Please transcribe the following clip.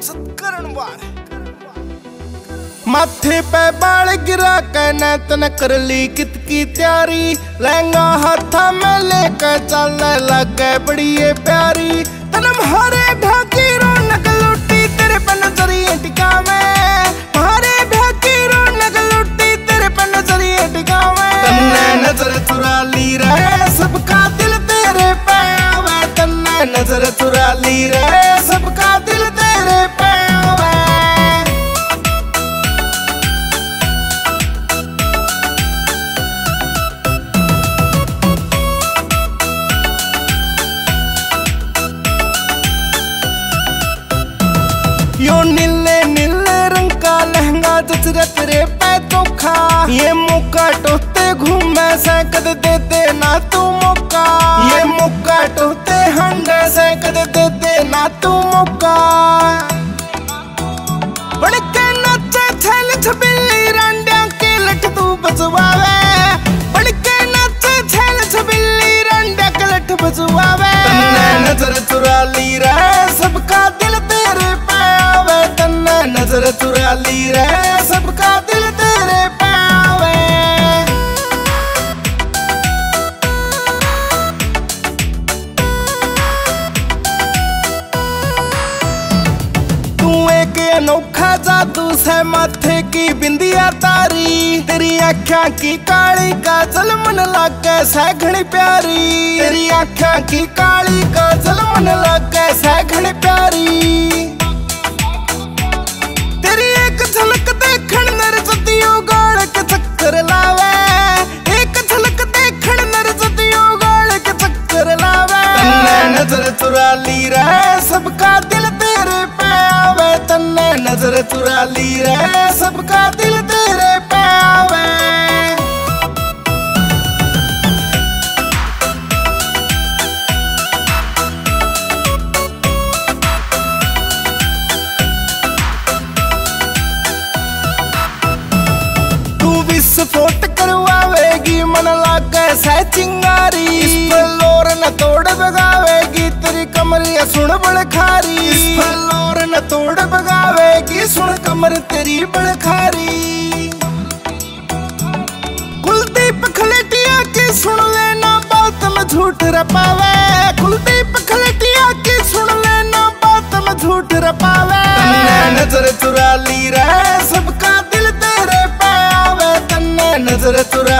सत्करण बाल माथे पे बाल गिरा कहना तन कर ली कित की तैयारी लहंगा हाथा में लेकर चलने लगे बड़ी ये प्यारी तनम हरे भागी रौनक लुटी तेरे पे नजरिए टिकावे हरे भागी रौनक लुटी तेरे पे नजरिए टिकावे तन्ने नजर चुरा ली रहे सबका दिल तेरे पे आवे तन्ने नजर चुरा ली रहे सबका दिल तेरे पे आवे यो नीले नीले रंग का लहंगा जचरे तेरे पे चोखा ये मौका टोते घूमे से कद दे दे ना तू मौका ये मौका टोते हंडे से कद दे दे ना तू मौका बड़ के नचे छल छबिल्ली रंडिया के लट तू बजवावे बड़ के नचे छल छबिल्ली रंडिया के लट बजवावे तन्ने नजर चुरा ली रहे सबका दिल तेरे पे आवे तन्ने नजर चुरा ली रहे सबका दिल तेरे पे आवे तू एक अनोखा जादू से माथे की बिंदिया तारी तेरी आँखों की काली काजल मन लागे सैघड़ी प्यारी तेरी आँखों की काली काजल मन लागे सैघड़ी प्यारी तेरी एक झलक देखण नर जतियो गाल के चक्कर लावे एक झलक देखण नर जतियो गाल के चक्कर लावे तन्ने नजर चुरा ली रहे सबका दिल तेरे पे आवे तन्ने नजर चुरा ली रहे सबका दिल तेरे पे आवे विस्फोट करवावेगी मन लागे सह चिंगारी इस फलोर न तोड़ बगावेगी तेरी कमरिया सुन बड़ खारी इस फलोर न तोड़ बगावेगी सुन कमर तेरी बड़ खारी कुलदीप खलेटिया की सुन लेना बात में झूठ रपावे कुलदीप खलेटिया की सुन लेना बात में झूठ रपावे नजर चुरा ली रहे सबका दिल तेरे पे आवे तन्ने नजर चुरा